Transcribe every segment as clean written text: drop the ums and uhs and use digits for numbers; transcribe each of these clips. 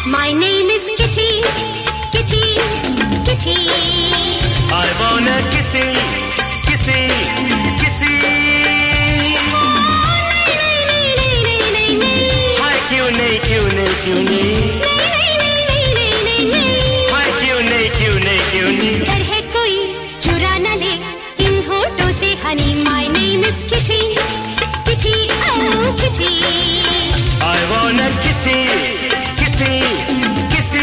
My name is Kitty, Kitty, Kitty. I wanna kissy, kissy, kissy. हाय क्यों नहीं, क्यों नहीं, क्यों नहीं? हाय क्यों नहीं, क्यों नहीं, क्यों नहीं? डर है कोई चुरा न ले इन होठों से Honey. My name is Kitty, Kitty, oh Kitty. I wanna kissy, kissy, kissy.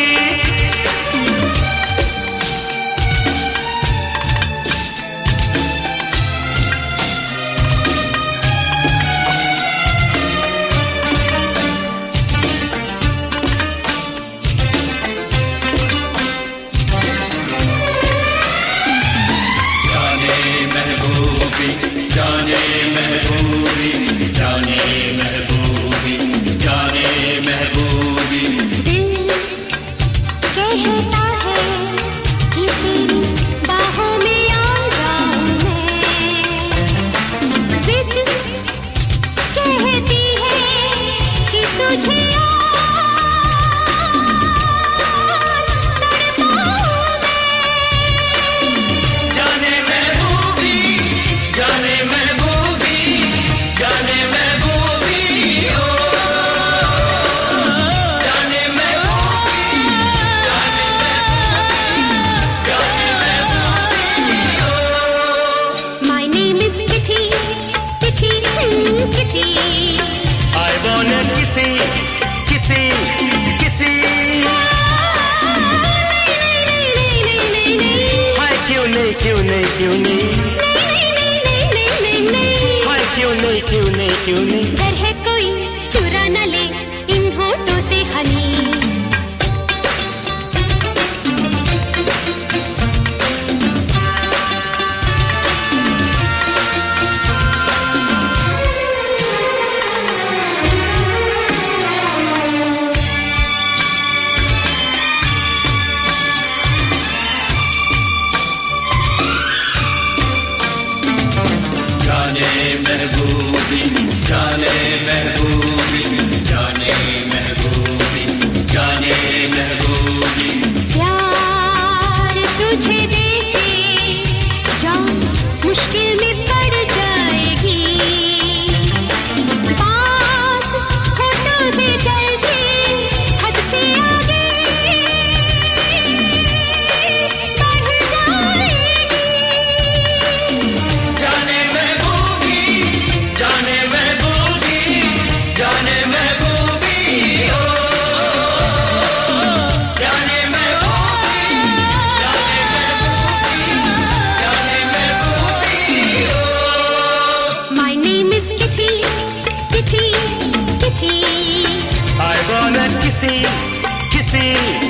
जाने महबूबी, जाने महबूबी, जाने महबूबी. दिल कहता है कि तेरी बाहों में आ जाऊं मैं. जिद कहती है कि तुझे क्यों नहीं, क्यों नहीं? हाय क्यों नहीं, क्यों नहीं, क्यों नहीं? डर है कोई चुरा न ले इन होठों से हनी. महबूबी, जाने महबूबी, जाने महबूबी, जाने महबूबी. प्यार तुझे देके जान मुश्किल में पड़ जाएगी. बात होठों से चलती हद से आगे बढ़ जाएगी. जाने महबूबी, जाने महबूबी, जाने महबूबी, ओ जाने महबूबी, जाने महबूबी, जाने महबूबी, ओ. My name is Kitty, Kitty, Kitty. I wanna kissy, kissy.